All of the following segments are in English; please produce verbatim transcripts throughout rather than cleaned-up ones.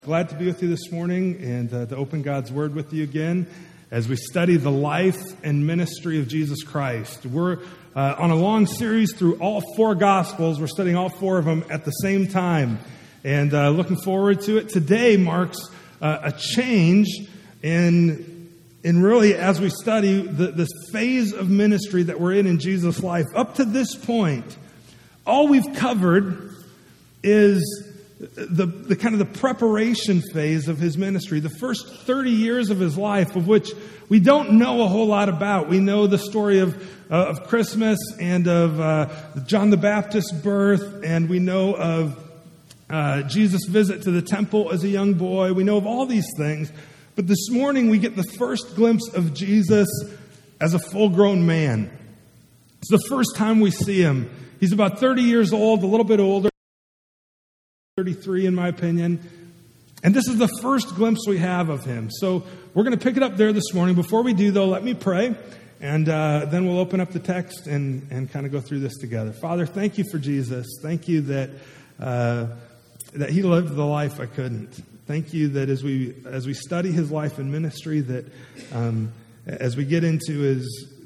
Glad to be with you this morning and uh, to open God's Word with you again as we study the life and ministry of Jesus Christ. We're uh, on a long series through all four Gospels. We're studying all four of them at the same time and uh, looking forward to it. Today marks uh, a change in, in really, as we study the, this phase of ministry that we're in in Jesus' life. Up to this point, all we've covered is The, the kind of the preparation phase of his ministry, the first thirty years of his life, of which we don't know a whole lot about. We know the story of uh, of Christmas and of uh, John the Baptist's birth, and we know of uh, Jesus' visit to the temple as a young boy. We know of all these things, but this morning we get the first glimpse of Jesus as a full-grown man. It's the first time we see him. He's about thirty years old, a little bit older. thirty-three in my opinion. And this is the first glimpse we have of him. So we're going to pick it up there this morning. Before we do, though, let me pray. And uh, then we'll open up the text and, and kind of go through this together. Father, thank you for Jesus. Thank you that uh, that he lived the life I couldn't. Thank you that as we as we study his life and ministry, that um, as we get into his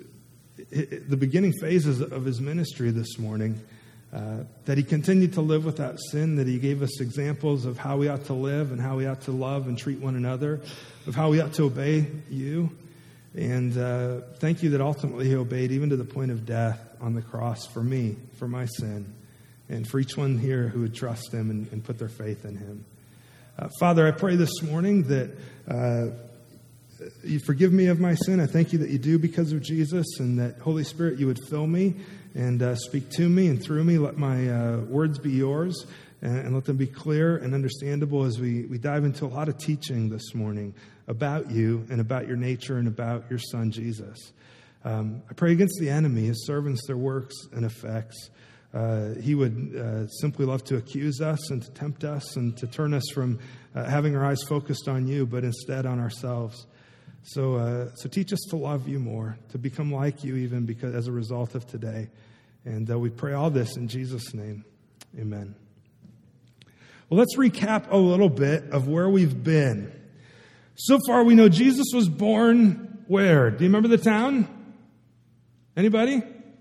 the beginning phases of his ministry this morning, Uh, that he continued to live without sin, that he gave us examples of how we ought to live and how we ought to love and treat one another, of how we ought to obey you. And uh, thank you that ultimately he obeyed even to the point of death on the cross for me, for my sin, and for each one here who would trust him and, and put their faith in him. Uh, Father, I pray this morning that uh, you forgive me of my sin. I thank you that you do because of Jesus, and that, Holy Spirit, you would fill me and uh, speak to me and through me. Let my uh, words be yours, and, and let them be clear and understandable as we, we dive into a lot of teaching this morning about you and about your nature and about your Son, Jesus. Um, I pray against the enemy, his servants, their works and effects. Uh, he would uh, simply love to accuse us and to tempt us and to turn us from uh, having our eyes focused on you, but instead on ourselves. So uh, so teach us to love you more, to become like you even because as a result of today. And uh, we pray all this in Jesus' name. Amen. Well, let's recap a little bit of where we've been. So far, we know Jesus was born where? Do you remember the town? Anybody?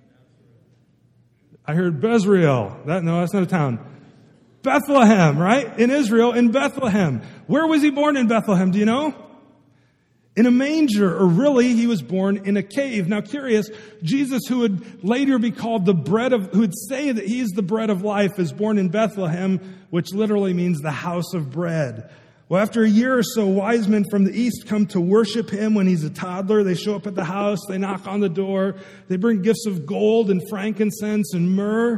I heard Bezriel. That, no, that's not a town. Bethlehem, right? In Israel, in Bethlehem. Where was he born in Bethlehem? Do you know? In a manger, or really, he was born in a cave. Now, curious, Jesus, who would later be called the bread of, who would say that he's the bread of life, is born in Bethlehem, which literally means the house of bread. Well, after a year or so, wise men from the east come to worship him when he's a toddler. They show up at the house, they knock on the door, they bring gifts of gold and frankincense and myrrh.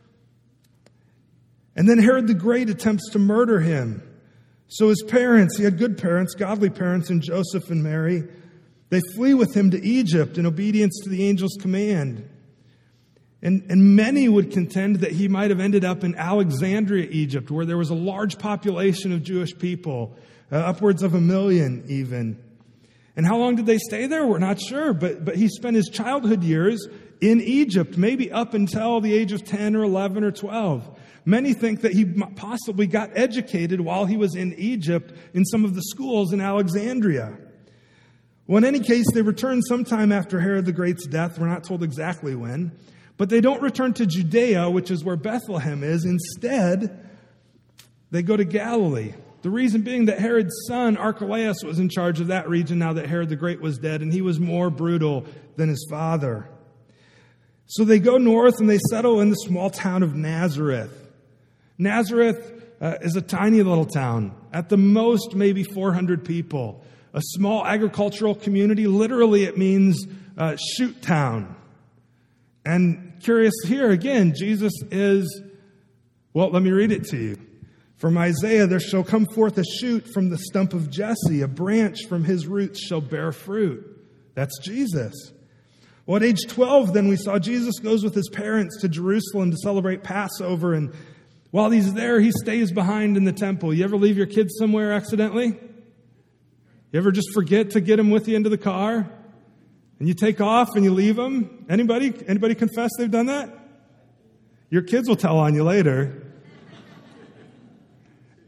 And then Herod the Great attempts to murder him. So his parents, he had good parents, godly parents in Joseph and Mary. They flee with him to Egypt in obedience to the angel's command. And, and many would contend that he might have ended up in Alexandria, Egypt, where there was a large population of Jewish people, uh, upwards of a million even. And how long did they stay there? We're not sure, but, but he spent his childhood years in Egypt, maybe up until the age of ten or eleven or twelve. Many think that he possibly got educated while he was in Egypt in some of the schools in Alexandria. Well, in any case, they return sometime after Herod the Great's death. We're not told exactly when. But they don't return to Judea, which is where Bethlehem is. Instead, they go to Galilee. The reason being that Herod's son, Archelaus, was in charge of that region now that Herod the Great was dead, and he was more brutal than his father. So they go north and they settle in the small town of Nazareth. Nazareth uh, is a tiny little town, at the most maybe four hundred people. A small agricultural community. Literally it means uh, shoot town. And curious here again, Jesus is, well, let me read it to you. From Isaiah, there shall come forth a shoot from the stump of Jesse, a branch from his roots shall bear fruit. That's Jesus. Well, at age twelve, then we saw Jesus goes with his parents to Jerusalem to celebrate Passover, and while he's there, he stays behind in the temple. You ever leave your kids somewhere accidentally? You ever just forget to get them with you into the car? And you take off and you leave them? Anybody? Anybody confess they've done that? Your kids will tell on you later.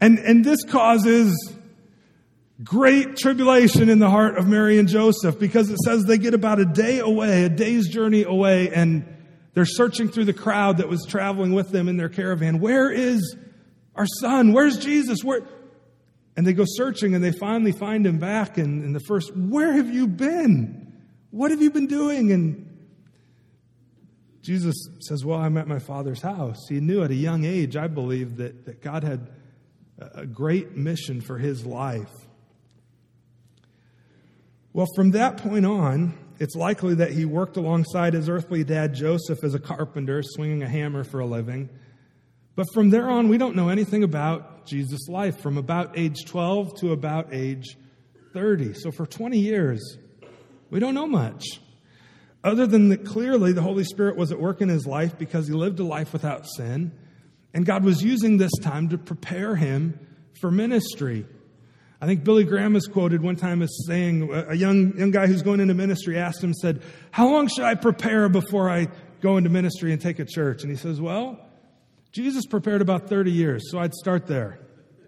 And, and this causes great tribulation in the heart of Mary and Joseph, because it says they get about a day away, a day's journey away, and they're searching through the crowd that was traveling with them in their caravan. Where is our son? Where's Jesus? Where? And they go searching, and they finally find him back. And, and the first, where have you been? What have you been doing? And Jesus says, well, I'm at my Father's house. He knew at a young age, I believe, that, that God had a great mission for his life. Well, from that point on, it's likely that he worked alongside his earthly dad, Joseph, as a carpenter, swinging a hammer for a living. But from there on, we don't know anything about Jesus' life, from about age twelve to about age thirty. So for twenty years, we don't know much. Other than that, clearly the Holy Spirit was at work in his life because he lived a life without sin. And God was using this time to prepare him for ministry. I think Billy Graham is quoted one time as saying, a young young guy who's going into ministry asked him, said, how long should I prepare before I go into ministry and take a church? And he says, well, Jesus prepared about thirty years, so I'd start there.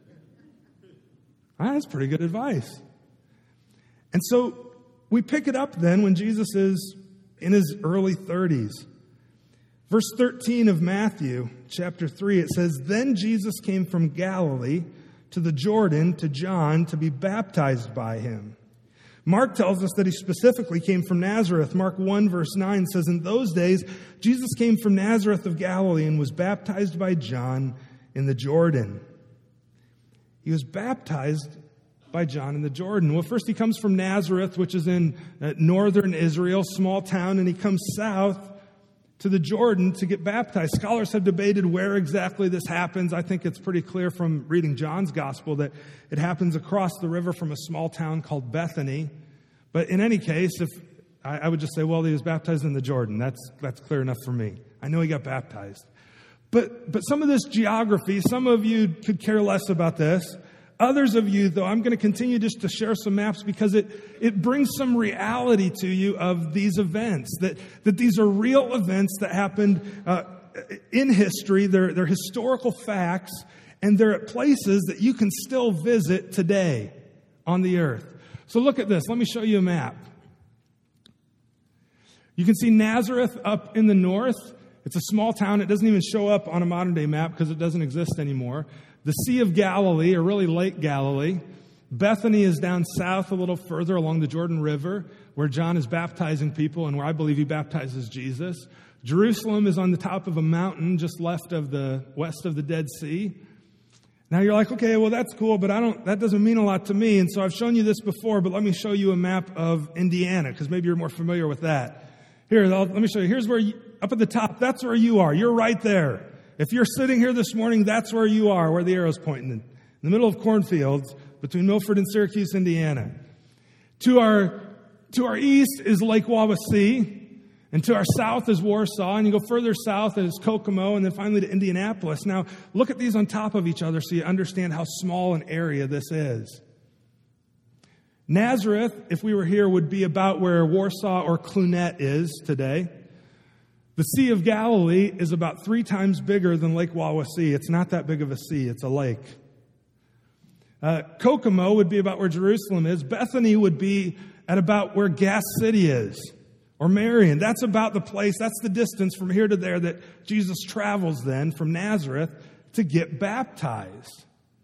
Ah, that's pretty good advice. And so we pick it up then when Jesus is in his early thirties. Verse thirteen of Matthew chapter three, it says, then Jesus came from Galilee to the Jordan to John to be baptized by him. Mark tells us that he specifically came from Nazareth. Mark one verse nine says, in those days, Jesus came from Nazareth of Galilee and was baptized by John in the Jordan. He was baptized by John in the Jordan. Well, first he comes from Nazareth, which is in uh, northern Israel, small town, and he comes south to the Jordan to get baptized. Scholars have debated where exactly this happens. I think it's pretty clear from reading John's gospel that it happens across the river from a small town called Bethany. But in any case, if I, I would just say, well, he was baptized in the Jordan. That's that's clear enough for me. I know he got baptized. But but some of this geography, some of you could care less about this. Others of you, though, I'm going to continue just to share some maps because it, it brings some reality to you of these events, that, that these are real events that happened uh, in history. They're, they're historical facts, and they're at places that you can still visit today on the earth. So look at this. Let me show you a map. You can see Nazareth up in the north. It's a small town. It doesn't even show up on a modern-day map because it doesn't exist anymore. The Sea of Galilee, or really Lake Galilee. Bethany is down south a little further along the Jordan River, where John is baptizing people and where I believe he baptizes Jesus. Jerusalem is on the top of a mountain just left of the west of the Dead Sea. Now you're like, okay, well that's cool, but I don't. That doesn't mean a lot to me. And so I've shown you this before, but let me show you a map of Indiana because maybe you're more familiar with that. Here, I'll, let me show you. Here's where you, up at the top. That's where you are. You're right there. If you're sitting here this morning, that's where you are, where the arrow's pointing. In the middle of cornfields between Milford and Syracuse, Indiana. To our, to our east is Lake Wawasee, and to our south is Warsaw, and you go further south is Kokomo, and then finally to Indianapolis. Now, look at these on top of each other so you understand how small an area this is. Nazareth, if we were here, would be about where Warsaw or Clunet is today. The Sea of Galilee is about three times bigger than Lake Wawasee. It's not that big of a sea. It's a lake. Uh, Kokomo would be about where Jerusalem is. Bethany would be at about where Gas City is, or Marion. That's about the place, that's the distance from here to there that Jesus travels then from Nazareth to get baptized.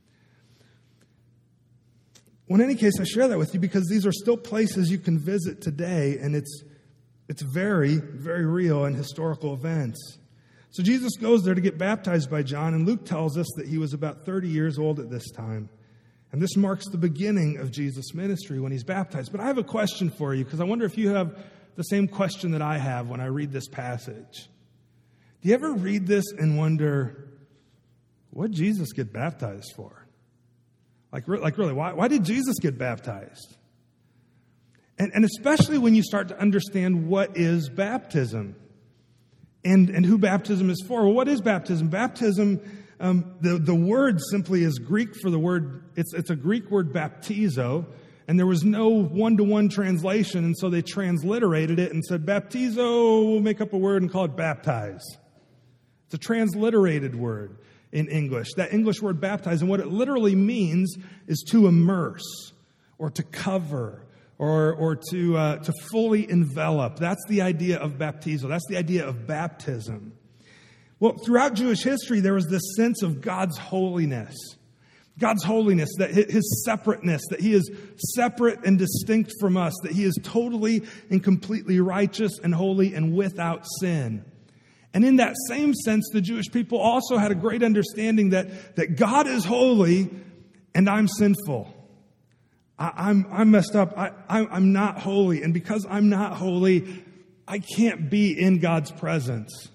Well, in any case, I share that with you because these are still places you can visit today, and it's It's very, very real and historical events. So Jesus goes there to get baptized by John, and Luke tells us that he was about thirty years old at this time. And this marks the beginning of Jesus' ministry when he's baptized. But I have a question for you, because I wonder if you have the same question that I have when I read this passage. Do you ever read this and wonder, what did Jesus get baptized for? Like, like really, why, why did Jesus get baptized? And, and especially when you start to understand what is baptism and, and who baptism is for. Well, what is baptism? Baptism, um, the, the word simply is Greek for the word, it's, it's a Greek word baptizo, and there was no one-to-one translation, and so they transliterated it and said, baptizo, we'll make up a word and call it baptize. It's a transliterated word. in English. That English word baptize, and what it literally means is to immerse or to cover or or to uh, to fully envelop. That's the idea of baptizo. That's the idea of baptism. Well, throughout Jewish history, there was this sense of God's holiness. God's holiness, that his separateness, that he is separate and distinct from us, that he is totally and completely righteous and holy and without sin. And in that same sense, the Jewish people also had a great understanding that, that God is holy and I'm sinful. I, I'm, I'm messed up. I, I, I'm not holy. And because I'm not holy, I can't be in God's presence.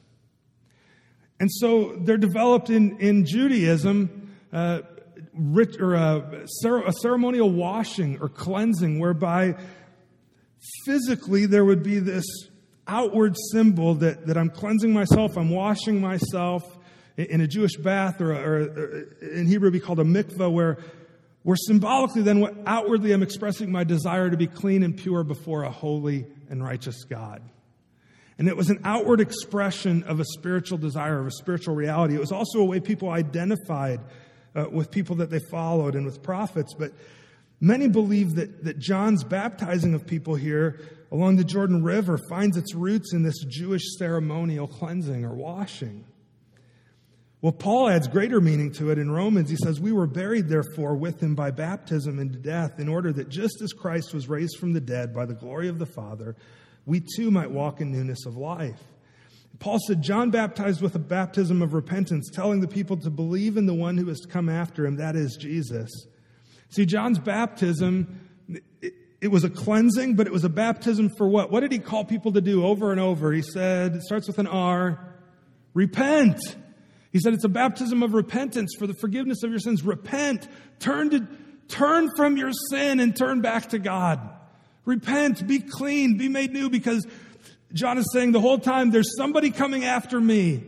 And so there developed in, in Judaism uh, Rich, or a, a ceremonial washing or cleansing whereby physically there would be this outward symbol that, that I'm cleansing myself, I'm washing myself in a Jewish bath, or, a, or a, in Hebrew it'd be called a mikveh, where, where symbolically then what outwardly I'm expressing my desire to be clean and pure before a holy and righteous God. And it was an outward expression of a spiritual desire, of a spiritual reality. It was also a way people identified Uh, with people that they followed and with prophets. But many believe that, that John's baptizing of people here along the Jordan River finds its roots in this Jewish ceremonial cleansing or washing. Well, Paul adds greater meaning to it in Romans. He says, we were buried, therefore, with him by baptism into death, in order that just as Christ was raised from the dead by the glory of the Father, we too might walk in newness of life. Paul said, John baptized with a baptism of repentance, telling the people to believe in the one who is to come after him, that is Jesus. See, John's baptism, it, it was a cleansing, but it was a baptism for what? What did he call people to do over and over? He said, it starts with an R, repent. He said it's a baptism of repentance for the forgiveness of your sins. Repent, turn to, turn from your sin and turn back to God. Repent, be clean, be made new, because John is saying the whole time, there's somebody coming after me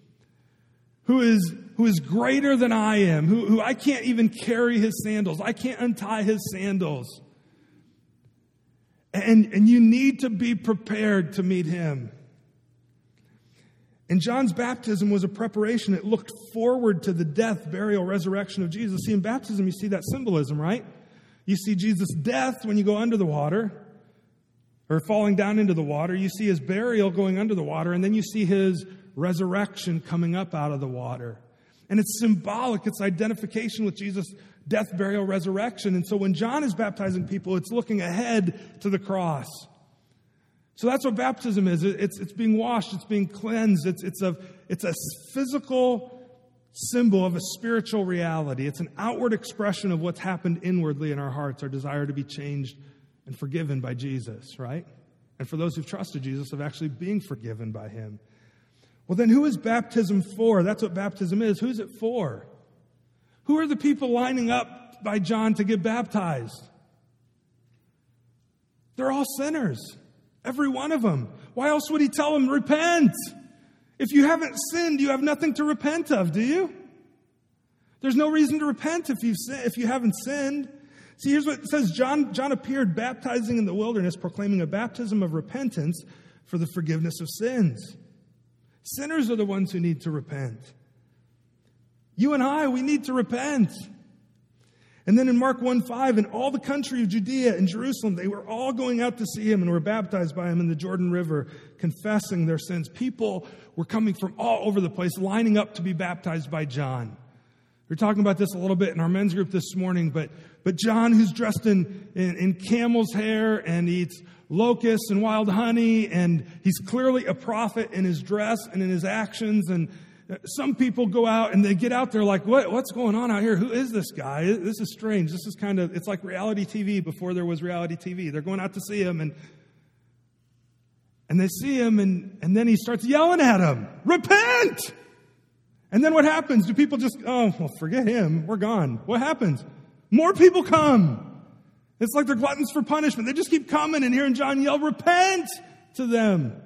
who is who is greater than I am, who, who I can't even carry his sandals. I can't untie his sandals. And, and you need to be prepared to meet him. And John's baptism was a preparation. It looked forward to the death, burial, resurrection of Jesus. See, in baptism, you see that symbolism, right? You see Jesus' death when you go under the water, or falling down into the water. You see his burial going under the water, and then you see his resurrection coming up out of the water. And it's symbolic. It's identification with Jesus' death, burial, resurrection. And so when John is baptizing people, it's looking ahead to the cross. So that's what baptism is. It's, it's being washed. It's being cleansed. It's, it's, a, it's a physical symbol of a spiritual reality. It's an outward expression of what's happened inwardly in our hearts, our desire to be changed and forgiven by Jesus, right? And for those who've trusted Jesus, of actually being forgiven by him. Well, then who is baptism for? That's what baptism is. Who's it for? Who are the people lining up by John to get baptized? They're all sinners. Every one of them. Why else would he tell them, repent? If you haven't sinned, you have nothing to repent of, do you? There's no reason to repent if, you've, if you haven't sinned. See, here's what it says. John, John appeared baptizing in the wilderness, proclaiming a baptism of repentance for the forgiveness of sins. Sinners are the ones who need to repent. You and I, we need to repent. And then in Mark one five, in all the country of Judea and Jerusalem, they were all going out to see him and were baptized by him in the Jordan River, confessing their sins. People were coming from all over the place, lining up to be baptized by John. We were talking about this a little bit in our men's group this morning, but but John, who's dressed in, in, in camel's hair and eats locusts and wild honey, and he's clearly a prophet in his dress and in his actions. And some people go out and they get out there like, what what's going on out here? Who is this guy? This is strange. This is kind of, it's like reality T V before there was reality T V. They're going out to see him, and and they see him, and, and then he starts yelling at them, repent! And then what happens? Do people just, oh, well, forget him. We're gone. What happens? More people come. It's like they're gluttons for punishment. They just keep coming and hearing John yell, repent to them.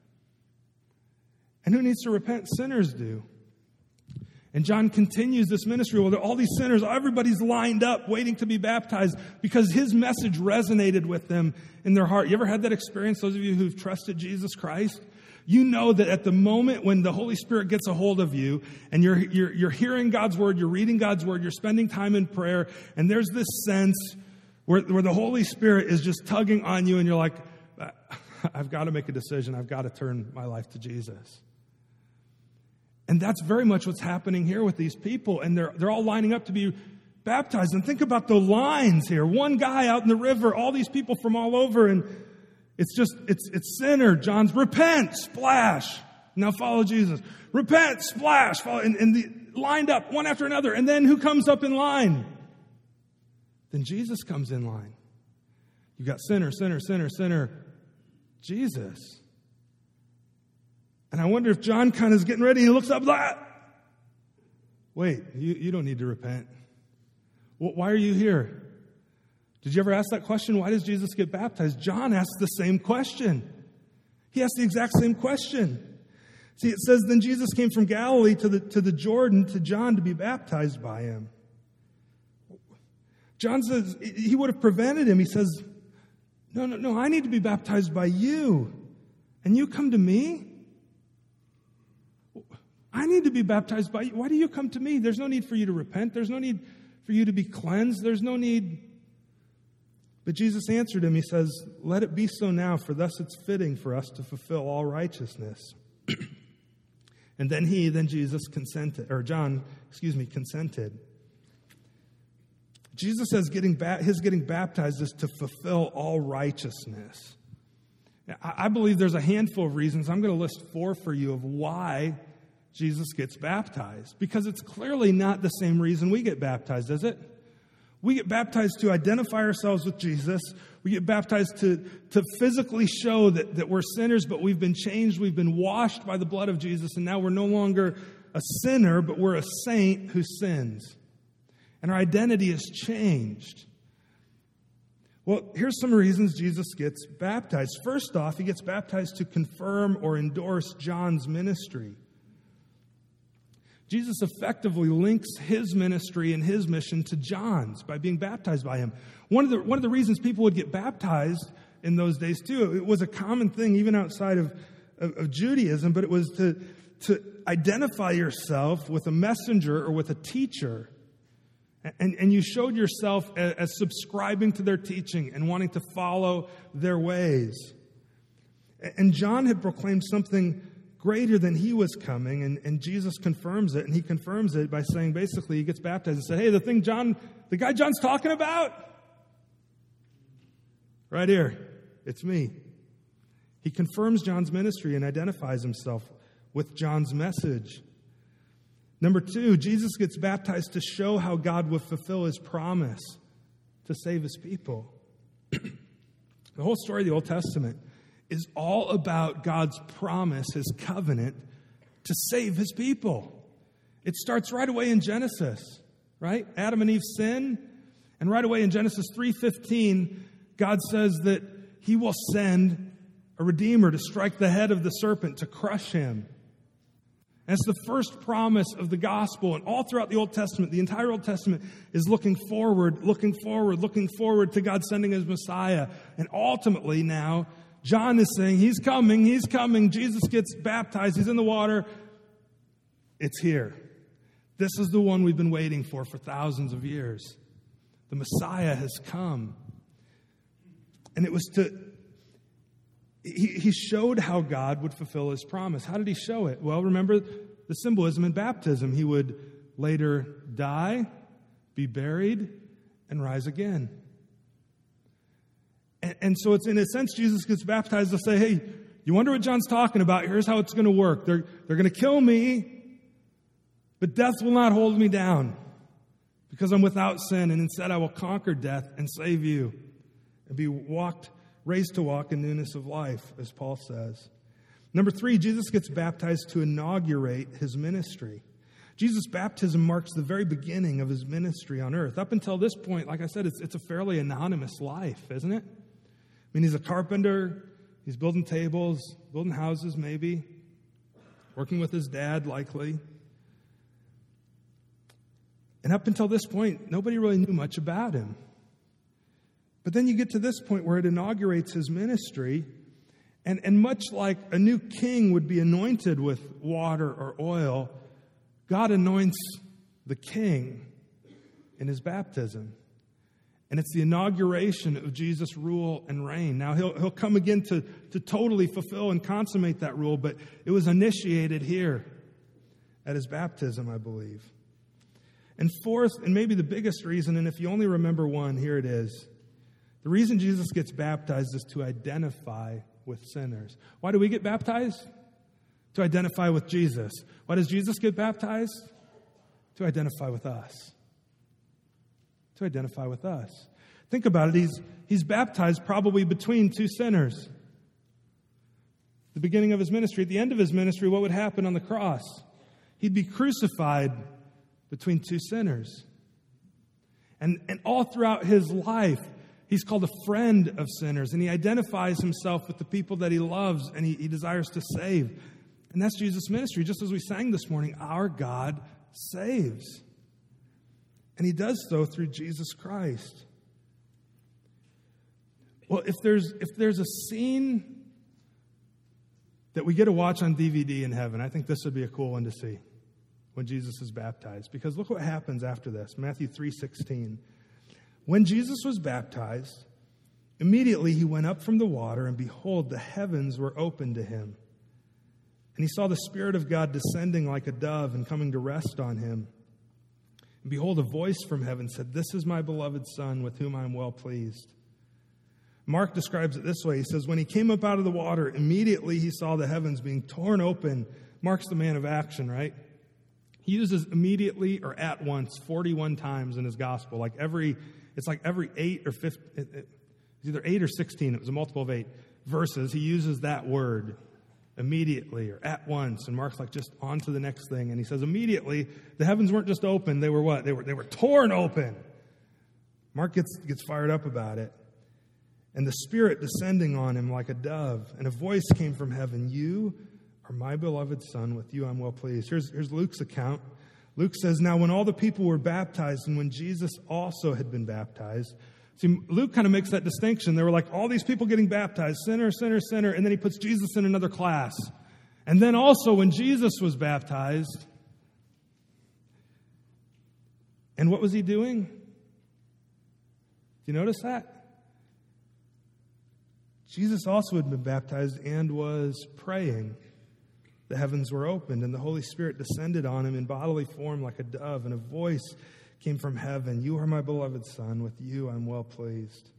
And who needs to repent? Sinners do. And John continues this ministry. Well, all these sinners, everybody's lined up waiting to be baptized because his message resonated with them in their heart. You ever had that experience, those of you who've trusted Jesus Christ? you know that at the moment when the Holy Spirit gets a hold of you and you're, you're, you're hearing God's word, you're reading God's word, you're spending time in prayer, and there's this sense where, where the Holy Spirit is just tugging on you and you're like, I've got to make a decision. I've got to turn my life to Jesus. And that's very much what's happening here with these people. And they're, they're all lining up to be baptized. And think about the lines here. One guy out in the river, all these people from all over, and it's just, it's it's sinner. John's, repent, splash. Now follow Jesus. Repent, splash. Follow, and, and the, lined up one after another. And then who comes up in line? Then Jesus comes in line. You've got sinner, sinner, sinner, sinner, Jesus. And I wonder if John kind of is getting ready. He looks up like, wait, you, you don't need to repent. Well, why are you here? Did you ever ask that question? Why does Jesus get baptized? John asked the same question. He asked the exact same question. See, it says, then Jesus came from Galilee to the, to the Jordan to John to be baptized by him. John says, he would have prevented him. He says, no, no, no, I need to be baptized by you. And you come to me? I need to be baptized by you. Why do you come to me? There's no need for you to repent. There's no need for you to be cleansed. There's no need. But Jesus answered him. He says, let it be so now, for thus it's fitting for us to fulfill all righteousness. And then he, then Jesus consented, or John, excuse me, consented. Jesus says getting ba- his getting baptized is to fulfill all righteousness. I, I believe there's a handful of reasons. I'm going to list four for you of why Jesus gets baptized. Because it's clearly not the same reason we get baptized, is it? We get baptized to identify ourselves with Jesus. We get baptized to, to physically show that, that we're sinners, but we've been changed. We've been washed by the blood of Jesus, and now we're no longer a sinner, but we're a saint who sins. And our identity has changed. Well, here's some reasons Jesus gets baptized. First off, he gets baptized to confirm or endorse John's ministry. Jesus effectively links his ministry and his mission to John's by being baptized by him. One of the one of the reasons people would get baptized in those days too, it was a common thing even outside of, of, of Judaism, but it was to, to identify yourself with a messenger or with a teacher. And, and you showed yourself as, as subscribing to their teaching and wanting to follow their ways. And John had proclaimed something greater than he was coming, and, and Jesus confirms it, and he confirms it by saying, basically, he gets baptized and said, hey, the thing John, the guy John's talking about, right here, it's me. He confirms John's ministry and identifies himself with John's message. Number two, Jesus gets baptized to show how God will fulfill his promise to save his people. The whole story of the Old Testament is all about God's promise, his covenant, to save his people. It starts right away in Genesis, right? Adam and Eve sin, and right away in Genesis three fifteen, God says that he will send a redeemer to strike the head of the serpent, to crush him. And it's the first promise of the gospel, and all throughout the Old Testament, the entire Old Testament is looking forward, looking forward, looking forward to God sending his Messiah. And ultimately now, John is saying, he's coming, he's coming. Jesus gets baptized, he's in the water. It's here. This is the one we've been waiting for for thousands of years. The Messiah has come. And it was to, he, he showed how God would fulfill his promise. How did he show it? Well, remember the symbolism in baptism. He would later die, be buried, and rise again. And, and so it's in a sense, Jesus gets baptized to say, hey, you wonder what John's talking about? Here's how it's going to work. They're, they're going to kill me, but death will not hold me down because I'm without sin. And instead I will conquer death and save you and be walked, raised to walk in newness of life, as Paul says. Number three, Jesus gets baptized to inaugurate his ministry. Jesus' baptism marks the very beginning of his ministry on earth. Up until this point, like I said, it's, it's a fairly anonymous life, isn't it? I mean, he's a carpenter, he's building tables, building houses maybe, working with his dad likely. And up until this point, nobody really knew much about him. But then you get to this point where it inaugurates his ministry, And, and much like a new king would be anointed with water or oil, God anoints the king in his baptism. And it's the inauguration of Jesus' rule and reign. Now, he'll, he'll come again to, to totally fulfill and consummate that rule, but it was initiated here at his baptism, I believe. And fourth, and maybe the biggest reason, and if you only remember one, here it is. The reason Jesus gets baptized is to identify with sinners. Why do we get baptized? To identify with Jesus. Why does Jesus get baptized? To identify with us. To identify with us. Think about it. He's, he's baptized probably between two sinners. The beginning of his ministry. At the end of his ministry, what would happen on the cross? He'd be crucified between two sinners. And, and all throughout his life, he's called a friend of sinners. And he identifies himself with the people that he loves and he, he desires to save. And that's Jesus' ministry. Just as we sang this morning, our God saves. And he does so through Jesus Christ. Well, if there's if there's a scene that we get to watch on D V D in heaven, I think this would be a cool one to see when Jesus is baptized. Because look what happens after this. Matthew three sixteen. When Jesus was baptized, immediately he went up from the water, and behold, the heavens were opened to him. And he saw the Spirit of God descending like a dove and coming to rest on him. And behold, a voice from heaven said, "This is my beloved Son, with whom I am well pleased." Mark describes it this way. He says, when he came up out of the water, immediately he saw the heavens being torn open. Mark's the man of action, right? He uses immediately or at once forty-one times in his gospel. Like every, it's like every eight or fifteen, it's either eight or sixteen, it was a multiple of eight verses. He uses that word. Immediately or at once. And Mark's like, just on to the next thing. And he says, immediately, the heavens weren't just open. They were what? They were, they were torn open. Mark gets, gets fired up about it. And the Spirit descending on him like a dove. And a voice came from heaven. You are my beloved Son. With you I'm well pleased. Here's, here's Luke's account. Luke says, now when all the people were baptized and when Jesus also had been baptized. See, Luke kind of makes that distinction. There were like all these people getting baptized, sinner, sinner, sinner, and then he puts Jesus in another class. And then also when Jesus was baptized, and what was he doing? Do you notice that? Jesus also had been baptized and was praying. The heavens were opened, and the Holy Spirit descended on him in bodily form like a dove, and a voice came from heaven. You are my beloved Son. With you I'm well pleased.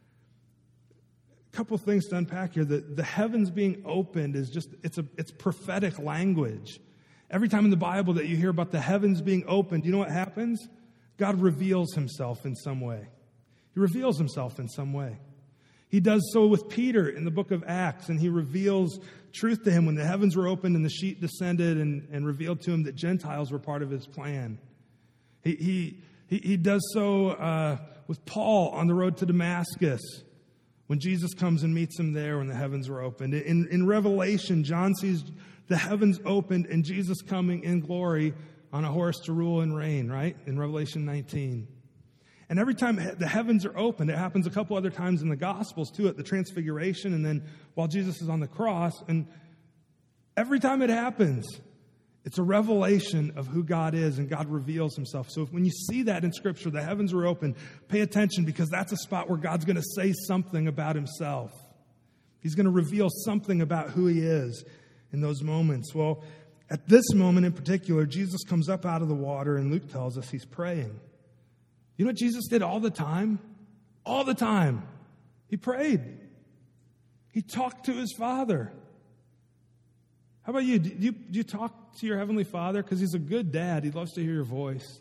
A couple things to unpack here. The, the heavens being opened is just, it's a it's prophetic language. Every time in the Bible that you hear about the heavens being opened, you know what happens? God reveals himself in some way. He reveals himself in some way. He does so with Peter in the book of Acts, and he reveals truth to him when the heavens were opened and the sheet descended and, and revealed to him that Gentiles were part of his plan. He he he, he does so uh, with Paul on the road to Damascus when Jesus comes and meets him there when the heavens were opened. In, in Revelation, John sees the heavens opened and Jesus coming in glory on a horse to rule and reign, right? In Revelation nineteen. And every time the heavens are opened, it happens a couple other times in the Gospels too, at the Transfiguration and then while Jesus is on the cross. And every time it happens, it's a revelation of who God is, and God reveals himself. So when you see that in Scripture, the heavens were open, pay attention, because that's a spot where God's going to say something about himself. He's going to reveal something about who he is in those moments. Well, at this moment in particular, Jesus comes up out of the water, and Luke tells us he's praying. You know what Jesus did all the time? All the time. He prayed. He talked to his Father. How about you? Do you, do you talk to your Heavenly Father? Because he's a good dad. He loves to hear your voice.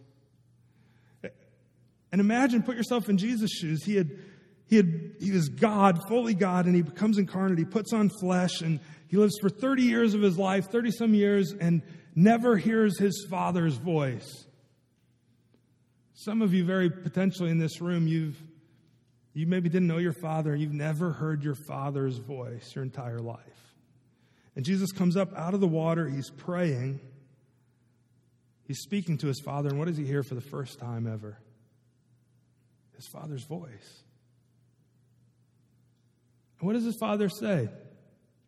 And imagine, put yourself in Jesus' shoes. He had, he had, he was God, fully God, and he becomes incarnate. He puts on flesh, and he lives for thirty years of his life, thirty some years, and never hears his Father's voice. Some of you, very potentially in this room, you've you maybe didn't know your Father. You've never heard your Father's voice your entire life. And Jesus comes up out of the water. He's praying. He's speaking to his Father. And what does he hear for the first time ever? His Father's voice. And what does his Father say?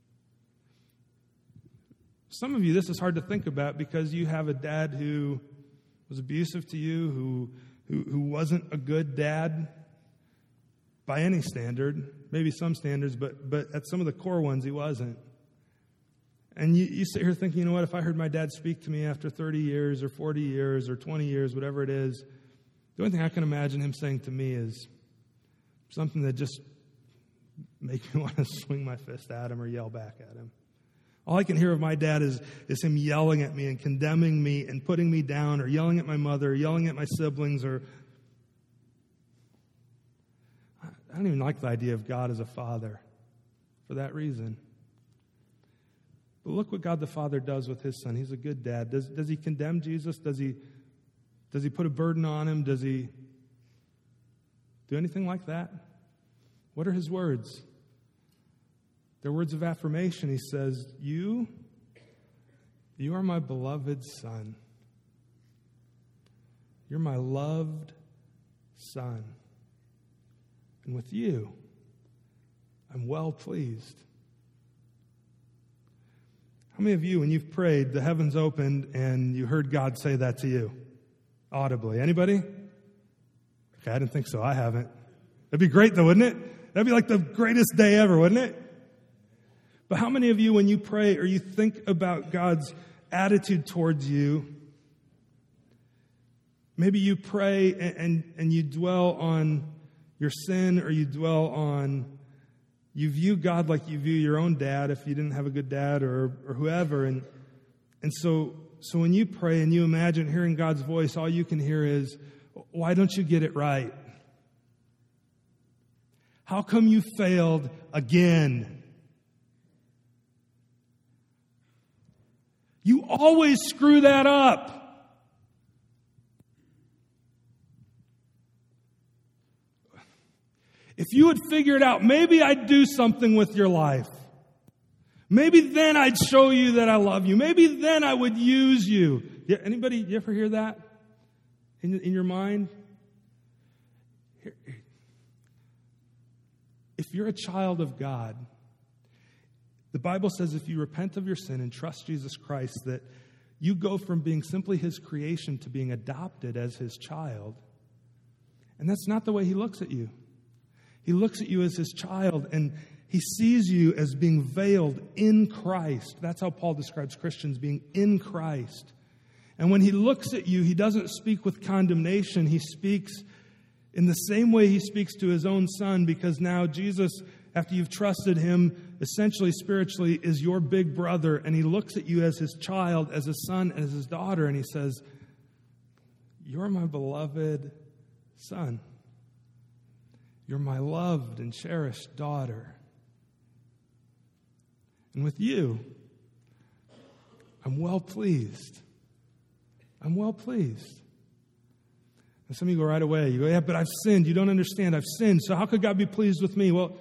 Some of you, this is hard to think about because you have a dad who was abusive to you, who, who, who wasn't a good dad by any standard, maybe some standards, but, but at some of the core ones, he wasn't. And you, you sit here thinking, you know what, if I heard my dad speak to me after thirty years or forty years or twenty years, whatever it is, the only thing I can imagine him saying to me is something that just makes me want to swing my fist at him or yell back at him. All I can hear of my dad is, is him yelling at me and condemning me and putting me down, or yelling at my mother, or yelling at my siblings, or I don't even like the idea of God as a father for that reason. But look what God the Father does with his Son. He's a good dad. Does, does he condemn Jesus? Does he, does he put a burden on him? Does he do anything like that? What are his words? They're words of affirmation. He says, you, you are my beloved Son. You're my loved Son. And with you, I'm well pleased. How many of you, when you've prayed, the heavens opened and you heard God say that to you audibly? Anybody? Okay, I didn't think so. I haven't. That'd be great though, wouldn't it? That'd be like the greatest day ever, wouldn't it? But how many of you, when you pray or you think about God's attitude towards you, maybe you pray and, and, and you dwell on your sin, or you dwell on, you view God like you view your own dad if you didn't have a good dad, or or whoever. And and so so when you pray and you imagine hearing God's voice, all you can hear is, why don't you get it right? How come you failed again? You always screw that up. If you would figure it out, maybe I'd do something with your life. Maybe then I'd show you that I love you. Maybe then I would use you. Yeah, anybody, you ever hear that in, in your mind? If you're a child of God, the Bible says if you repent of your sin and trust Jesus Christ, that you go from being simply his creation to being adopted as his child. And that's not the way he looks at you. He looks at you as his child, and he sees you as being veiled in Christ. That's how Paul describes Christians, being in Christ. And when he looks at you, he doesn't speak with condemnation. He speaks in the same way he speaks to his own Son, because now Jesus, after you've trusted him, essentially spiritually, is your big brother, and he looks at you as his child, as his son, as his daughter, and he says, you're my beloved son. You're my loved and cherished daughter. And with you, I'm well pleased. I'm well pleased. And some of you go right away. You go, yeah, but I've sinned. You don't understand. I've sinned. So how could God be pleased with me? Well,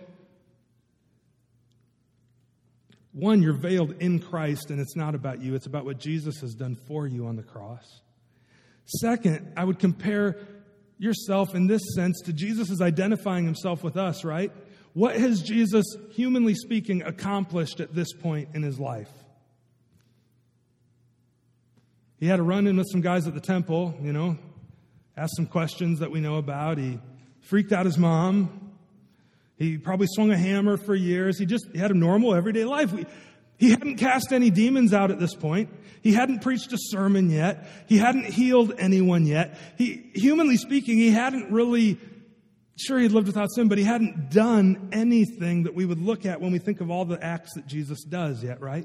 one, you're veiled in Christ, and it's not about you. It's about what Jesus has done for you on the cross. Second, I would compare yourself in this sense to Jesus is identifying himself with us, right? What has Jesus, humanly speaking, accomplished at this point in his life? He had a run-in with some guys at the temple, you know, asked some questions that we know about. He freaked out his mom. He probably swung a hammer for years. He just he had a normal, everyday life. We, he hadn't cast any demons out at this point. He hadn't preached a sermon yet. He hadn't healed anyone yet. He, humanly speaking, he hadn't really, sure he'd lived without sin, but he hadn't done anything that we would look at when we think of all the acts that Jesus does yet, right?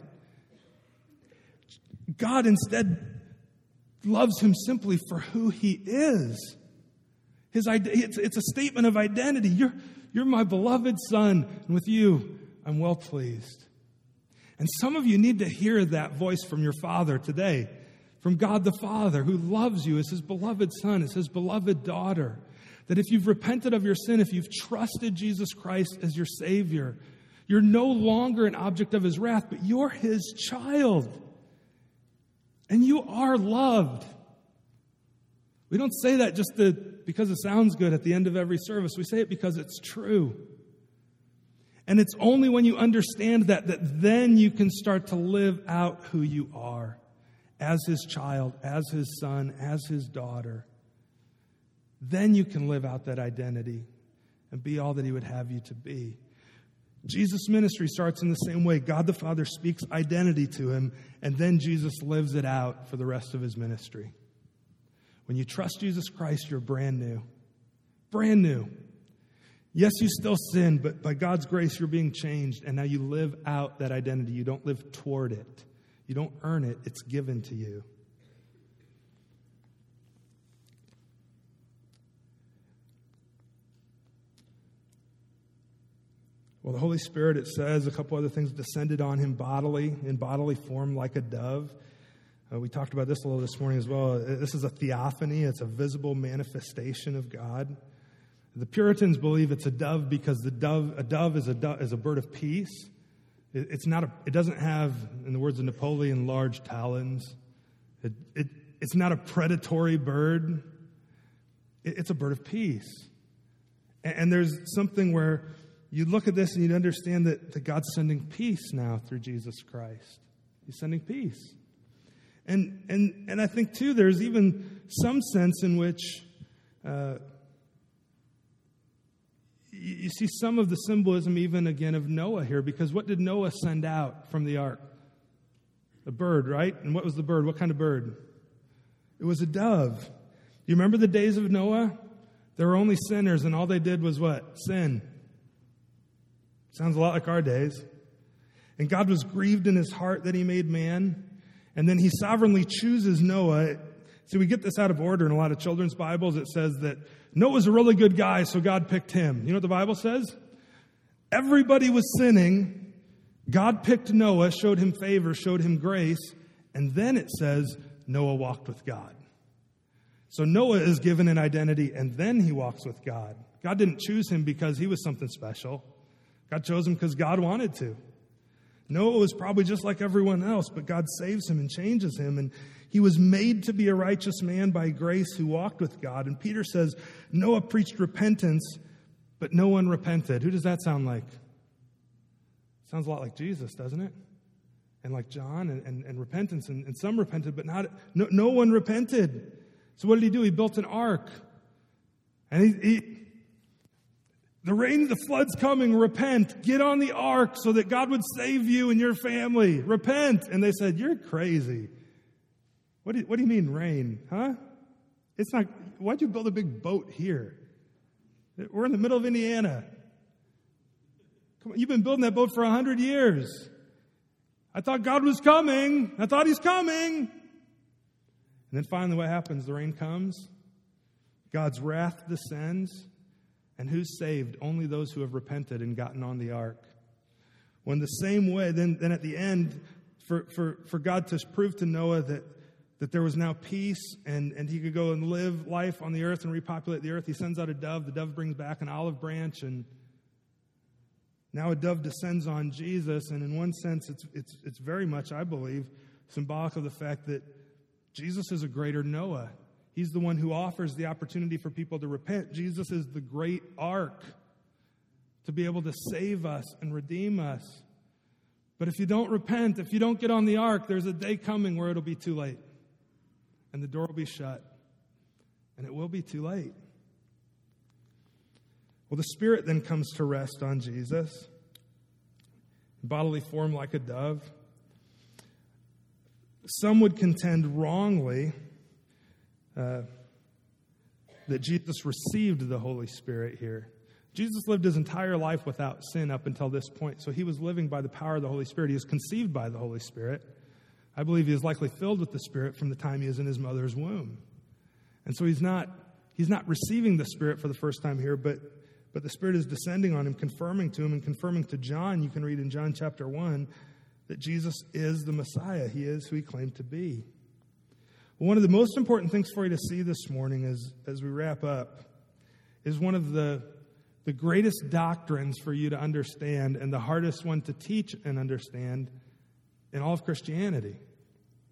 God instead loves him simply for who he is. His it's, it's a statement of identity. You're, you're my beloved son, and with you, I'm well pleased. And some of you need to hear that voice from your Father today, from God the Father, who loves you as his beloved son, as his beloved daughter. That if you've repented of your sin, if you've trusted Jesus Christ as your Savior, you're no longer an object of his wrath, but you're his child. And you are loved. We don't say that just to, because it sounds good at the end of every service. We say it because it's true. And it's only when you understand that that then you can start to live out who you are as his child, as his son, as his daughter. Then you can live out that identity and be all that he would have you to be. Jesus' ministry starts in the same way. God the Father speaks identity to him, and then Jesus lives it out for the rest of his ministry. When you trust Jesus Christ, you're brand new. Brand new. Yes, you still sin, but by God's grace, you're being changed, and now you live out that identity. You don't live toward it. You don't earn it. It's given to you. Well, the Holy Spirit, it says, a couple other things, descended on him bodily, in bodily form like a dove. Uh, we talked about this a little this morning as well. This is a theophany. It's a visible manifestation of God. The Puritans believe it's a dove because the dove, a dove is a dove, is a bird of peace. It, it's not a, it doesn't have, in the words of Napoleon, large talons. It, it, it's not a predatory bird. It, it's a bird of peace. And, and there's something where you look at this and you understand that, that God's sending peace now through Jesus Christ. He's sending peace. And and and I think, too, there's even some sense in which uh, you, you see some of the symbolism even, again, of Noah here. Because what did Noah send out from the ark? A bird, right? And what was the bird? What kind of bird? It was a dove. You remember the days of Noah? There were only sinners, and all they did was what? Sin. Sounds a lot like our days. And God was grieved in his heart that he made man. And then he sovereignly chooses Noah. See, we get this out of order in a lot of children's Bibles. It says that Noah's a really good guy, so God picked him. You know what the Bible says? Everybody was sinning. God picked Noah, showed him favor, showed him grace. And then it says Noah walked with God. So Noah is given an identity, and then he walks with God. God didn't choose him because he was something special. God chose him because God wanted to. Noah was probably just like everyone else, but God saves him and changes him. And he was made to be a righteous man by grace who walked with God. And Peter says, Noah preached repentance, but no one repented. Who does that sound like? Sounds a lot like Jesus, doesn't it? And like John and, and, and repentance. And, and some repented, but not no, no one repented. So what did he do? He built an ark. And he... he The rain, the flood's coming, repent. Get on the ark so that God would save you and your family. Repent. And they said, you're crazy. What do you, what do you mean rain? Huh? It's not, why'd you build a big boat here? We're in the middle of Indiana. Come on, you've been building that boat for a hundred years. I thought God was coming. I thought he's coming. And then finally what happens? The rain comes. God's wrath descends. And who's saved? Only those who have repented and gotten on the ark. When the same way, then, then at the end, for, for, for God to prove to Noah that, that there was now peace and, and he could go and live life on the earth and repopulate the earth, he sends out a dove. The dove brings back an olive branch, and now a dove descends on Jesus. And in one sense, it's, it's, it's very much, I believe, symbolic of the fact that Jesus is a greater Noah. He's the one who offers the opportunity for people to repent. Jesus is the great ark to be able to save us and redeem us. But if you don't repent, if you don't get on the ark, there's a day coming where it'll be too late. And the door will be shut. And it will be too late. Well, the Spirit then comes to rest on Jesus, in bodily form like a dove. Some would contend wrongly Uh, that Jesus received the Holy Spirit here. Jesus lived his entire life without sin up until this point, so he was living by the power of the Holy Spirit. He was conceived by the Holy Spirit. I believe he is likely filled with the Spirit from the time he is in his mother's womb. And so he's not he's not receiving the Spirit for the first time here, but, but the Spirit is descending on him, confirming to him, and confirming to John. You can read in John chapter one that Jesus is the Messiah. He is who he claimed to be. One of the most important things for you to see this morning as, as we wrap up is one of the, the greatest doctrines for you to understand and the hardest one to teach and understand in all of Christianity.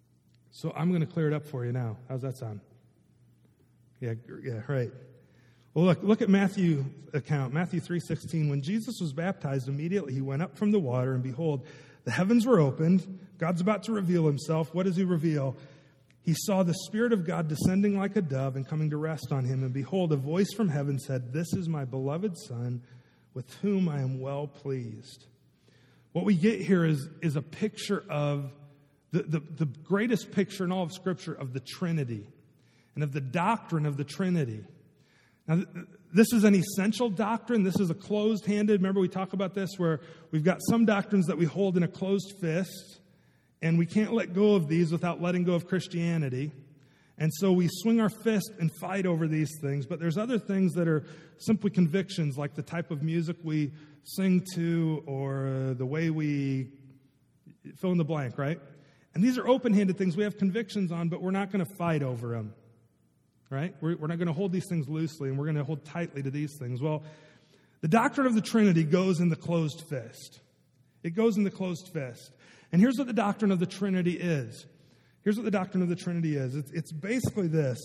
So I'm going to clear it up for you now. How's that sound? Yeah, yeah, right. Well, look, look at Matthew's account, Matthew three sixteen. When Jesus was baptized, immediately he went up from the water, and behold, the heavens were opened. God's about to reveal himself. What does he reveal? He saw the Spirit of God descending like a dove and coming to rest on him. And behold, a voice from heaven said, "This is my beloved Son, with whom I am well pleased." What we get here is, is a picture of the, the, the greatest picture in all of Scripture of the Trinity and of the doctrine of the Trinity. Now, this is an essential doctrine. This is a closed-handed. Remember, we talk about this where we've got some doctrines that we hold in a closed fist, and we can't let go of these without letting go of Christianity. And so we swing our fist and fight over these things. But there's other things that are simply convictions, like the type of music we sing to or the way we fill in the blank, right? And these are open-handed things we have convictions on, but we're not going to fight over them. Right? We're, we're not going to hold these things loosely, and we're going to hold tightly to these things. Well, the doctrine of the Trinity goes in the closed fist. It goes in the closed fist. And here's what the doctrine of the Trinity is. Here's what the doctrine of the Trinity is. It's, it's basically this.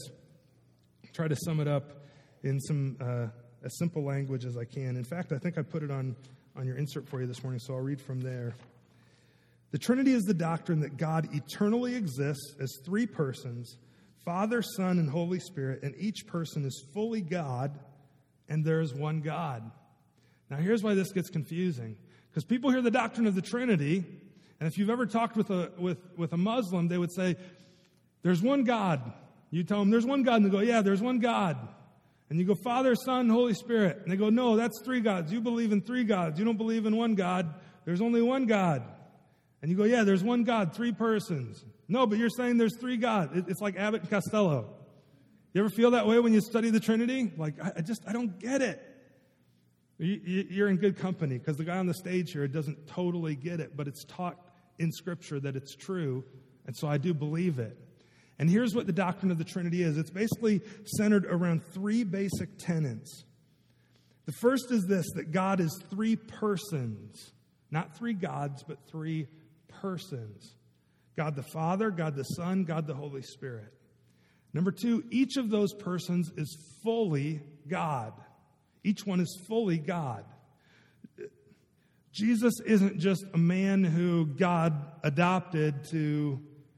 I'll try to sum it up in some uh, as simple language as I can. In fact, I think I put it on, on your insert for you this morning, so I'll read from there. The Trinity is the doctrine that God eternally exists as three persons, Father, Son, and Holy Spirit, and each person is fully God, and there is one God. Now, here's why this gets confusing. Because people hear the doctrine of the Trinity, and if you've ever talked with a with, with a Muslim, they would say, there's one God. You tell them, there's one God, and they go, yeah, there's one God. And you go, Father, Son, Holy Spirit. And they go, no, that's three gods. You believe in three gods. You don't believe in one God. There's only one God. And you go, yeah, there's one God, three persons. No, but you're saying there's three gods. It's like Abbott and Costello. You ever feel that way when you study the Trinity? Like, I just, I don't get it. You're in good company because the guy on the stage here doesn't totally get it, but it's taught in Scripture that it's true, and so I do believe it. And here's what the doctrine of the Trinity is. It's basically centered around three basic tenets. The first is this, that God is three persons. Not three gods, but three persons. God the Father, God the Son, God the Holy Spirit. Number two, each of those persons is fully God. Each one is fully God. Jesus isn't just a man who God adopted to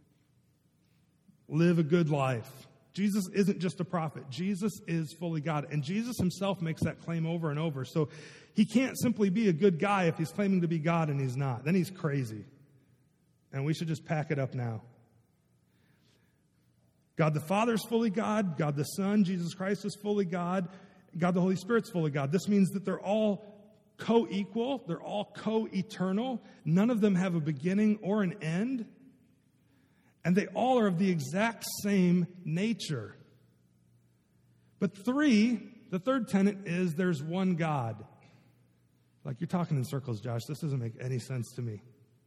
live a good life. Jesus isn't just a prophet. Jesus is fully God. And Jesus himself makes that claim over and over. So he can't simply be a good guy if he's claiming to be God and he's not. Then he's crazy. And we should just pack it up now. God the Father is fully God. God the Son, Jesus Christ, is fully God. God the Holy Spirit is fully God. This means that they're all co-equal. They're all co-eternal. None of them have a beginning or an end. And they all are of the exact same nature. But three, the third tenet is there's one God. Like, you're talking in circles, Josh. This doesn't make any sense to me.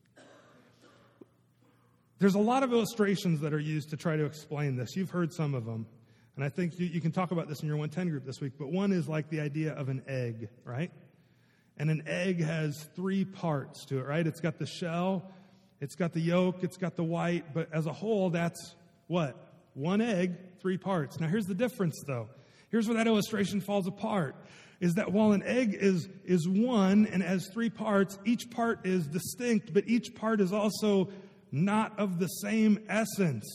There's a lot of illustrations that are used to try to explain this. You've heard some of them. And I think you, you can talk about this in your one ten group this week. But one is like the idea of an egg, right? And an egg has three parts to it, right? It's got the shell, it's got the yolk, it's got the white. But as a whole, that's what? One egg, three parts. Now, here's the difference, though. Here's where that illustration falls apart. Is that while an egg is, is one and has three parts, each part is distinct, but each part is also not of the same essence.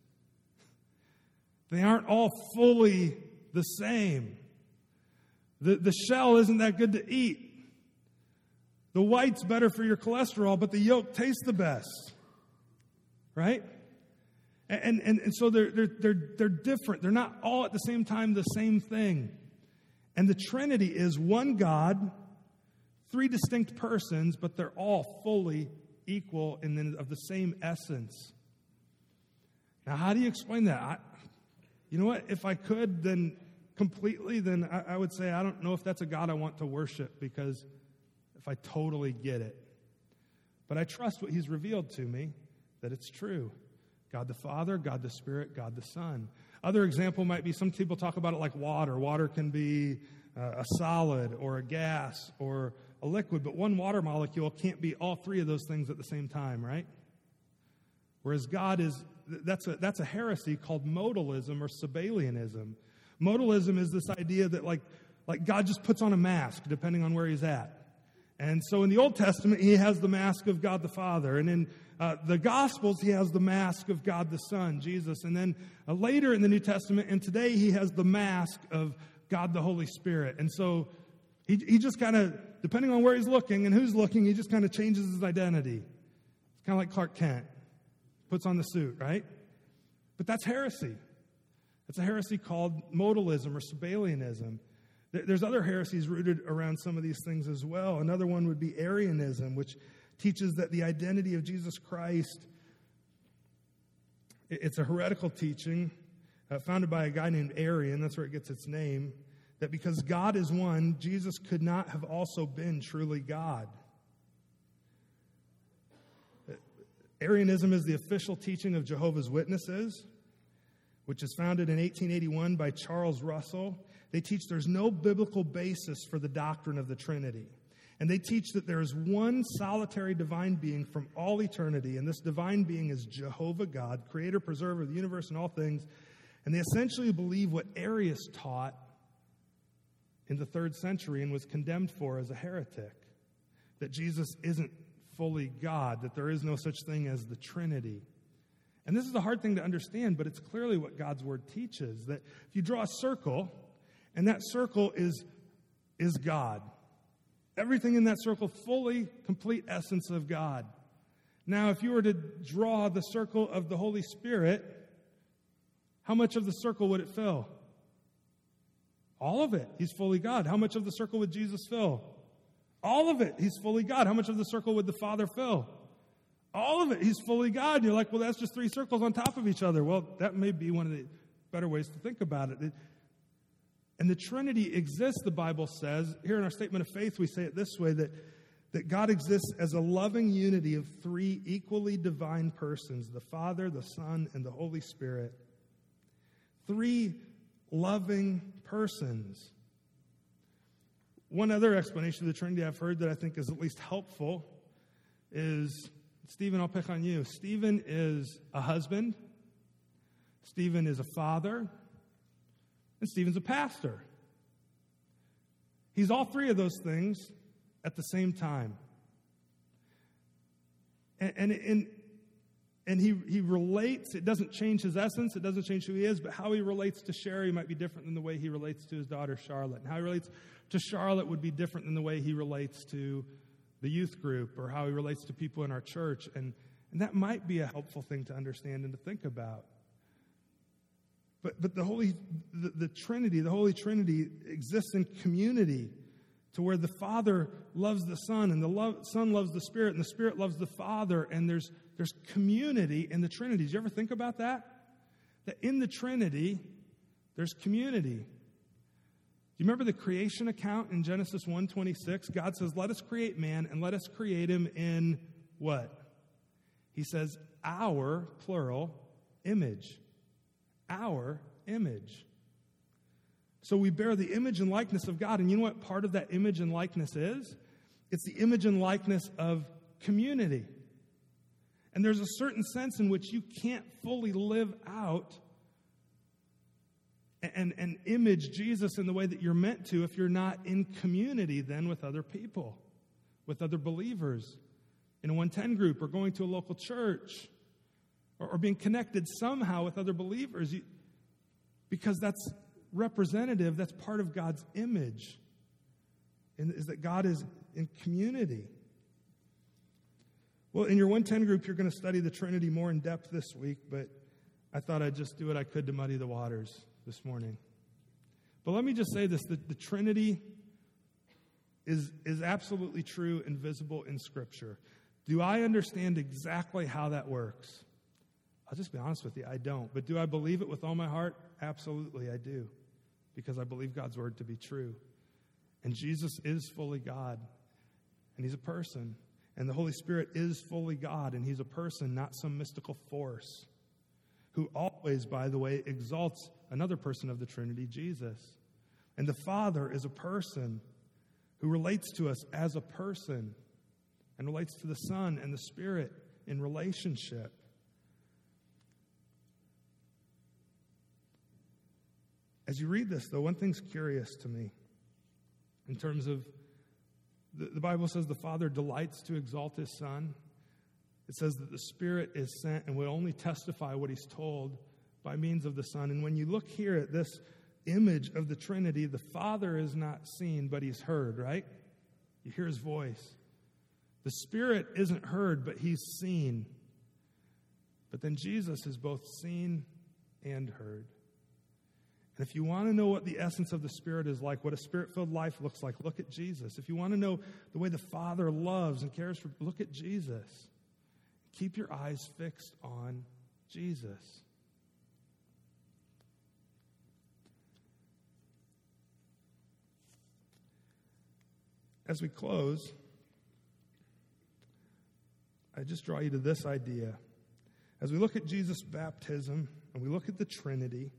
They aren't all fully the same. The, the shell isn't that good to eat. The white's better for your cholesterol, but the yolk tastes the best. Right? And, and, and so they're, they're, they're, they're different. They're not all at the same time the same thing. And the Trinity is one God, three distinct persons, but they're all fully equal and then of the same essence. Now, how do you explain that? I, you know what? If I could, then completely, then I, I would say I don't know if that's a God I want to worship, because if I totally get it. But I trust what he's revealed to me, that it's true. God the Father, God the Spirit, God the Son. Other example might be, some people talk about it like water. Water can be uh, a solid or a gas or a liquid, but one water molecule can't be all three of those things at the same time, right? Whereas God is, that's a, that's a heresy called modalism or Sabellianism. Modalism is this idea that like, like God just puts on a mask depending on where he's at. And so in the Old Testament, he has the mask of God the Father. And in uh, the Gospels, he has the mask of God the Son, Jesus. And then uh, later in the New Testament, and today, he has the mask of God the Holy Spirit. And so he, he just kind of, depending on where he's looking and who's looking, he just kind of changes his identity. It's kind of like Clark Kent. Puts on the suit, right? But that's heresy. It's a heresy called modalism or Sabellianism. There's other heresies rooted around some of these things as well. Another one would be Arianism, which teaches that the identity of Jesus Christ, it's a heretical teaching uh, founded by a guy named Arian, that's where it gets its name, that because God is one, Jesus could not have also been truly God. Arianism is the official teaching of Jehovah's Witnesses, which is founded in eighteen eighty-one by Charles Russell. They teach there's no biblical basis for the doctrine of the Trinity. And they teach that there is one solitary divine being from all eternity, and this divine being is Jehovah God, creator, preserver of the universe and all things. And they essentially believe what Arius taught in the third century and was condemned for as a heretic, that Jesus isn't fully God, that there is no such thing as the Trinity. And this is a hard thing to understand, but it's clearly what God's Word teaches, that if you draw a circle, and that circle is, is God. Everything in that circle, fully, complete essence of God. Now, if you were to draw the circle of the Holy Spirit, how much of the circle would it fill? All of it. He's fully God. How much of the circle would Jesus fill? All of it. He's fully God. How much of the circle would the Father fill? All of it. He's fully God. And you're like, well, that's just three circles on top of each other. Well, that may be one of the better ways to think about it. it and the Trinity exists, the Bible says. Here in our statement of faith, we say it this way, that, that God exists as a loving unity of three equally divine persons, the Father, the Son, and the Holy Spirit. Three loving persons. One other explanation of the Trinity I've heard that I think is at least helpful is, Stephen, I'll pick on you. Stephen is a husband. Stephen is a father. And Stephen's a pastor. He's all three of those things at the same time. And, and, and, and he, he relates. It doesn't change his essence. It doesn't change who he is. But how he relates to Sherry might be different than the way he relates to his daughter, Charlotte. And how he relates to Charlotte would be different than the way he relates to the youth group, or how he relates to people in our church. And, and that might be a helpful thing to understand and to think about. But but the Holy, the, the Trinity, the Holy Trinity exists in community, to where the Father loves the Son, and the love, Son loves the Spirit, and the Spirit loves the Father, and there's there's community in the Trinity. Did you ever think about that? That in the Trinity, there's community. Do you remember the creation account in Genesis one twenty-six? God says, let us create man, and let us create him in what? He says, our, plural, image. Our image. So we bear the image and likeness of God. And you know what part of that image and likeness is? It's the image and likeness of community. And there's a certain sense in which you can't fully live out and, and image Jesus in the way that you're meant to if you're not in community then with other people, with other believers, in a one ten group, or going to a local church, or, or being connected somehow with other believers. You, because that's representative, that's part of God's image, and is that God is in community. Well, in your one ten group, you're going to study the Trinity more in depth this week, but I thought I'd just do what I could to muddy the waters this morning. But let me just say this, that the Trinity is, is absolutely true and visible in Scripture. Do I understand exactly how that works? I'll just be honest with you, I don't. But do I believe it with all my heart? Absolutely, I do. Because I believe God's word to be true. And Jesus is fully God. And he's a person. And the Holy Spirit is fully God. And he's a person, not some mystical force. Who always, by the way, exalts another person of the Trinity, Jesus. And the Father is a person who relates to us as a person. And relates to the Son and the Spirit in relationship. As you read this, though, one thing's curious to me in terms of the, the Bible says the Father delights to exalt his Son. It says that the Spirit is sent and will only testify what he's told by means of the Son. And when you look here at this image of the Trinity, the Father is not seen, but he's heard, right? You hear his voice. The Spirit isn't heard, but he's seen. But then Jesus is both seen and heard. And if you want to know what the essence of the Spirit is like, what a Spirit-filled life looks like, look at Jesus. If you want to know the way the Father loves and cares for, look at Jesus. Keep your eyes fixed on Jesus. As we close, I just draw you to this idea. As we look at Jesus' baptism and we look at the Trinity,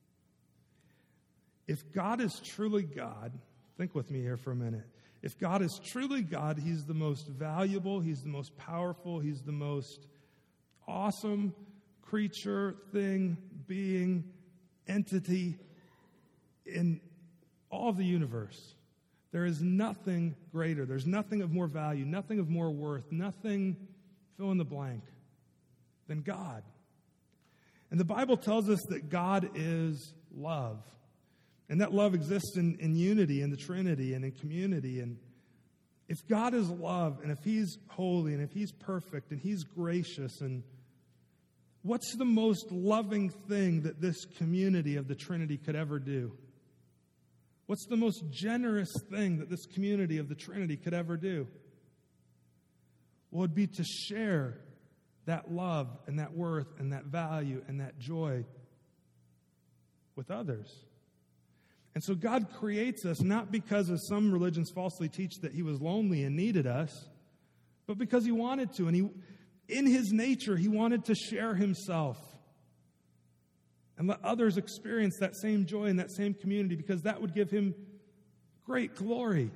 if God is truly God, think with me here for a minute. If God is truly God, he's the most valuable, he's the most powerful, he's the most awesome creature, thing, being, entity in all of the universe. There is nothing greater. There's nothing of more value, nothing of more worth, nothing, fill in the blank, than God. And the Bible tells us that God is love. And that love exists in, in unity, in the Trinity, and in community. And if God is love, and if he's holy, and if he's perfect, and he's gracious, and what's the most loving thing that this community of the Trinity could ever do? What's the most generous thing that this community of the Trinity could ever do? Well, it'd be to share that love and that worth and that value and that joy with others. And so God creates us not because, as some religions falsely teach, that he was lonely and needed us, but because he wanted to. And he, in his nature, he wanted to share himself and let others experience that same joy and that same community, because that would give him great glory.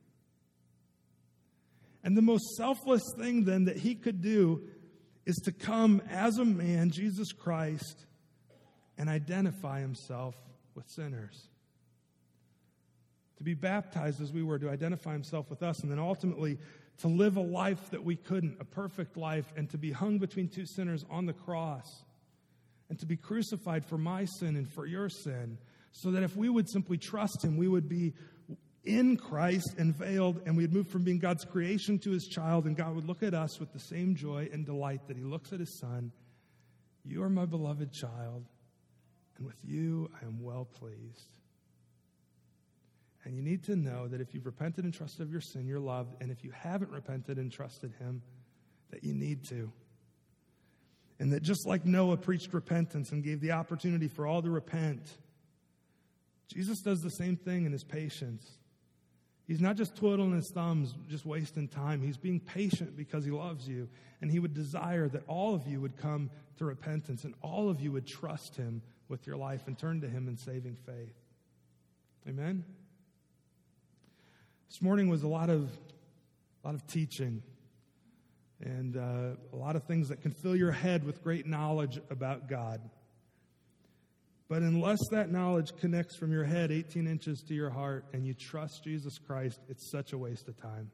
And the most selfless thing then that he could do is to come as a man, Jesus Christ, and identify himself with sinners. To be baptized as we were, to identify himself with us, and then ultimately to live a life that we couldn't, a perfect life, and to be hung between two sinners on the cross, and to be crucified for my sin and for your sin, so that if we would simply trust him, we would be in Christ and veiled, and we'd move from being God's creation to his child, and God would look at us with the same joy and delight that he looks at his Son. You are my beloved child, and with you I am well pleased. And you need to know that if you've repented and trusted of your sin, you're loved. And if you haven't repented and trusted him, that you need to. And that just like Noah preached repentance and gave the opportunity for all to repent, Jesus does the same thing in his patience. He's not just twiddling his thumbs, just wasting time. He's being patient because he loves you. And he would desire that all of you would come to repentance and all of you would trust him with your life and turn to him in saving faith. Amen? This morning was a lot of, a lot of teaching and uh, a lot of things that can fill your head with great knowledge about God. But unless that knowledge connects from your head eighteen inches to your heart and you trust Jesus Christ, it's such a waste of time.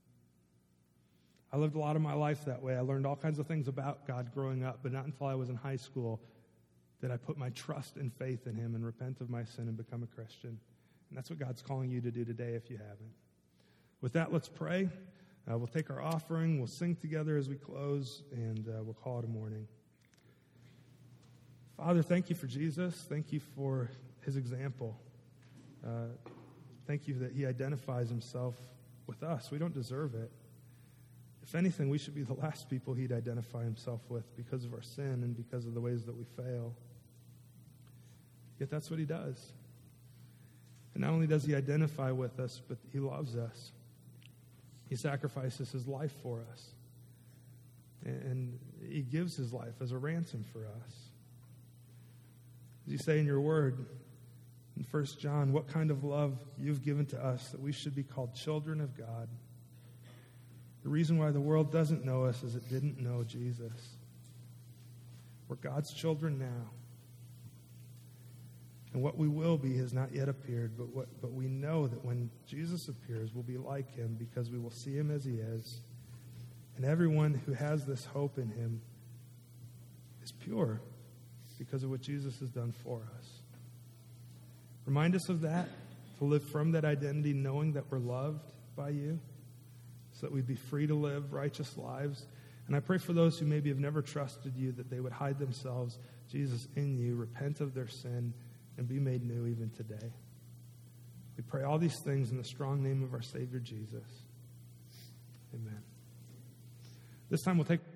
I lived a lot of my life that way. I learned all kinds of things about God growing up, but not until I was in high school did I put my trust and faith in him and repent of my sin and become a Christian. And that's what God's calling you to do today if you haven't. With that, let's pray. Uh, we'll take our offering. We'll sing together as we close, and uh, we'll call it a morning. Father, thank you for Jesus. Thank you for his example. Uh, thank you that he identifies himself with us. We don't deserve it. If anything, we should be the last people he'd identify himself with because of our sin and because of the ways that we fail. Yet that's what he does. And not only does he identify with us, but he loves us. He sacrifices his life for us. And he gives his life as a ransom for us. As you say in your word, in First John, what kind of love you've given to us that we should be called children of God. The reason why the world doesn't know us is it didn't know Jesus. We're God's children now. And what we will be has not yet appeared, but what, but we know that when Jesus appears, we'll be like him because we will see him as he is. And everyone who has this hope in him is pure because of what Jesus has done for us. Remind us of that, to live from that identity, knowing that we're loved by you, so that we'd be free to live righteous lives. And I pray for those who maybe have never trusted you, that they would hide themselves, Jesus, in you, repent of their sin, and be made new even today. We pray all these things in the strong name of our Savior Jesus. Amen. This time we'll take...